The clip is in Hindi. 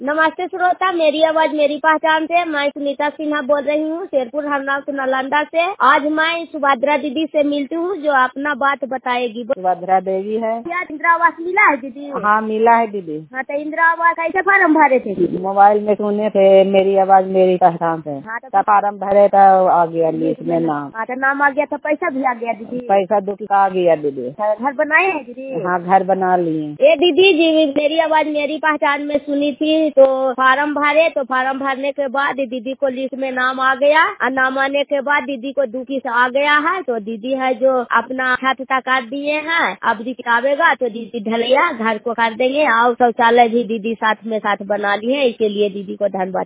नमस्ते श्रोता, मेरी आवाज मेरी पहचान से मैं सुनीता सिन्हा बोल रही हूँ, शेरपुर हरनाव नालंदा से। आज मैं सुभद्रा दीदी से मिलती हूँ जो अपना बात बताएगी। सुभद्रा देवी है। क्या इंदिरा आवास मिला है दीदी? हाँ मिला है दीदी। हाँ तो इंदिरा आवास कैसे फार्म भरे थे दीदी? मोबाइल में सुने थे, मेरी आवाज मेरी पहचान से। हाँ तो फार्म भरे तो आ गया लिस्ट में नाम। हाँ तो नाम आ गया तो पैसा भी आ गया दीदी? पैसा 2 आ गया दीदी। घर बनाए हैं दीदी? हाँ घर बना लिए। ये दीदी जी मेरी आवाज मेरी पहचान में सुनी थी तो फार्म भरे, तो फार्म भरने के बाद दीदी को लिस्ट में नाम आ गया और नाम आने के बाद दीदी को दुखी से आ गया है। तो दीदी है जो अपना छत काट दिए हैं, अब दीदी आवेगा तो दीदी ढलैया घर को कर देंगे और शौचालय भी दीदी साथ में साथ बना लिए। इसके लिए दीदी को धन्यवाद।